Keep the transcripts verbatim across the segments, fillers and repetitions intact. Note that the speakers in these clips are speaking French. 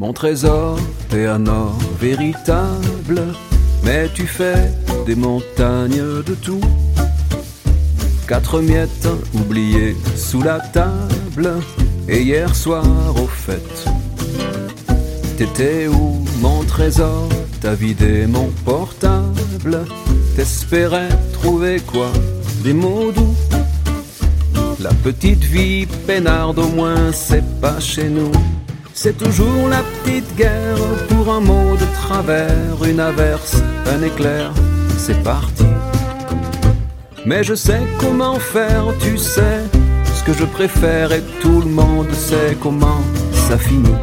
Mon trésor, t'es un or véritable, mais tu fais des montagnes de tout. Quatre miettes oubliées sous la table, et hier soir au fait. T'étais où, mon trésor? T'as vidé mon portable. T'espérais trouver quoi? Des mots doux. La petite vie peinarde, au moins c'est pas chez nous. C'est toujours la petite guerre pour un mot de travers, une averse, un éclair, c'est parti. Mais je sais comment faire, tu sais, ce que je préfère, et tout le monde sait comment ça finit.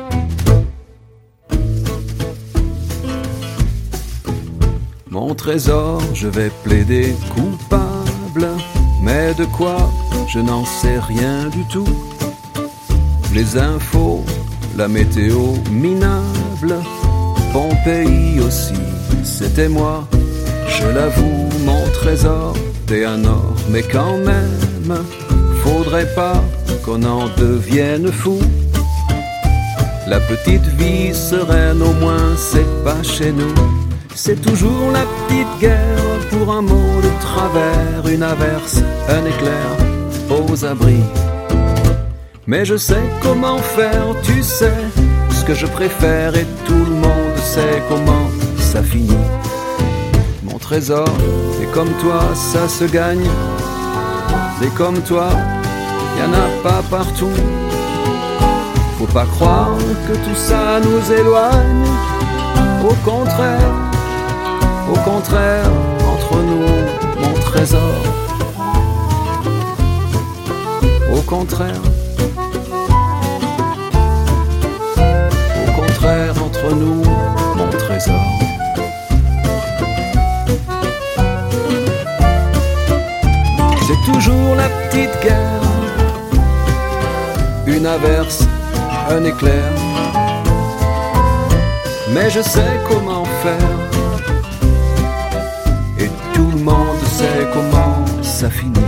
Mon trésor, je vais plaider coupable, mais de quoi, je n'en sais rien du tout. Les infos, la météo minable, Pompéi aussi, c'était moi. Je l'avoue, mon trésor, t'es un or, mais quand même, faudrait pas qu'on en devienne fou. La petite vie sereine, au moins, c'est pas chez nous. C'est toujours la petite guerre pour un mot de travers, une averse, un éclair, aux abris. Mais je sais comment faire, tu sais, ce que je préfère, et tout le monde sait comment ça finit. Mon trésor, et comme toi, ça se gagne. Et comme toi, y'en a pas partout. Faut pas croire que tout ça nous éloigne. Au contraire, au contraire, entre nous, mon trésor. Au contraire, au contraire, entre nous, mon trésor. C'est toujours la petite guerre, une averse, un éclair. Mais je sais comment faire, et tout le monde sait comment ça finit.